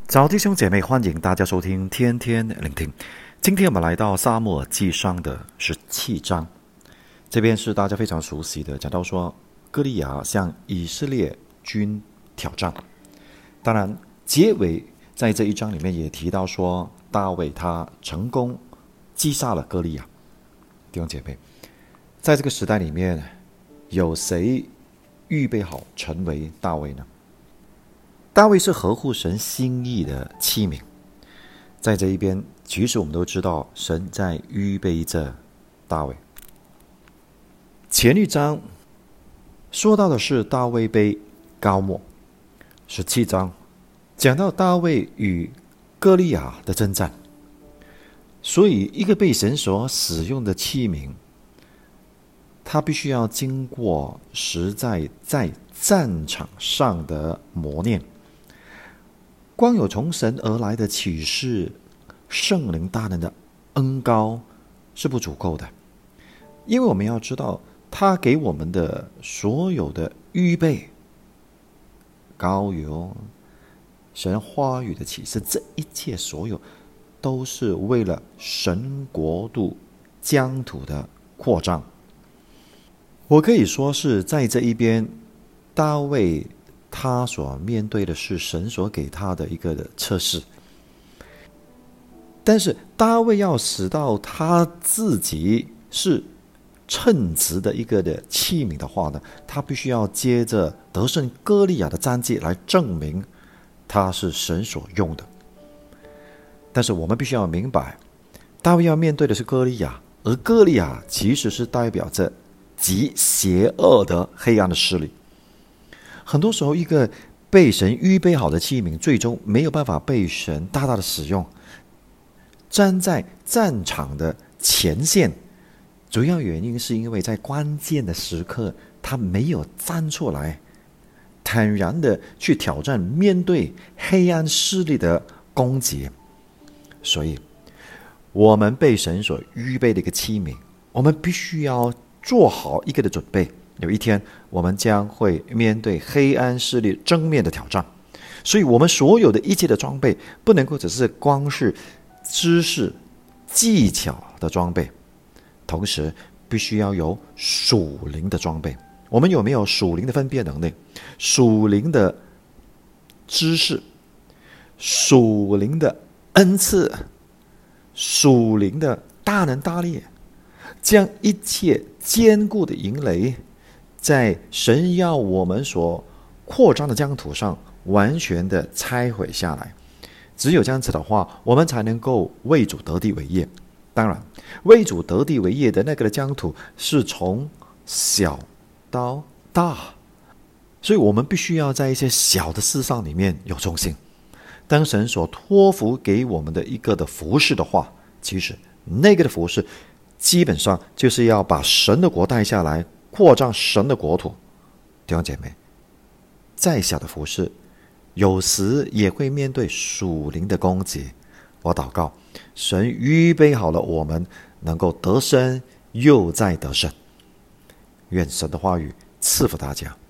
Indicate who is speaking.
Speaker 1: 早弟兄姐妹，欢迎大家收听天天聆听。今天我们来到撒母耳记上的17章，这边是大家非常熟悉的，讲到说歌利亚向以色列军挑战。当然结尾在这一章里面也提到说大卫他成功击杀了歌利亚。弟兄姐妹，在这个时代里面，有谁预备好成为大卫呢？大卫是合乎神心意的器皿，在这一边，其实我们都知道神在预备着大卫。前一章说到的是大卫被膏抹，17章讲到大卫与歌利亚的征战。所以一个被神所使用的器皿，他必须要经过实在在战场上的磨练。光有从神而来的启示，圣灵大能的恩膏是不足够的，因为我们要知道他给我们的所有的预备，膏油、神话语的启示，这一切所有都是为了神国度疆土的扩张。我可以说是在这一边，大卫他所面对的是神所给他的一个测试，但是大卫要使到他自己是称职的一个的器皿的话呢，他必须要接着得胜歌利亚的战绩来证明他是神所用的。但是我们必须要明白，大卫要面对的是歌利亚，而歌利亚其实是代表着极邪恶的黑暗的势力。很多时候，一个被神预备好的器皿，最终没有办法被神大大的使用。站在战场的前线，主要原因是因为在关键的时刻，他没有站出来，坦然的去挑战，面对黑暗势力的攻击。所以，我们被神所预备的一个器皿，我们必须要做好一个的准备。有一天我们将会面对黑暗势力正面的挑战，所以我们所有的一切的装备不能够只是光是知识技巧的装备，同时必须要有属灵的装备。我们有没有属灵的分辨能力、属灵的知识、属灵的恩赐、属灵的大能大力，将一切坚固的营垒在神要我们所扩张的疆土上完全的拆毁下来。只有这样子的话，我们才能够为主得地为业。当然，为主得地为业的那个的疆土是从小到大，所以我们必须要在一些小的事上里面有忠心。当神所托付给我们的一个的服事的话，其实那个的服事基本上就是要把神的国带下来，扩张神的国土。弟兄姐妹，再小的服事有时也会面对属灵的攻击。我祷告神预备好了我们能够得胜又再得胜。愿神的话语赐福大家。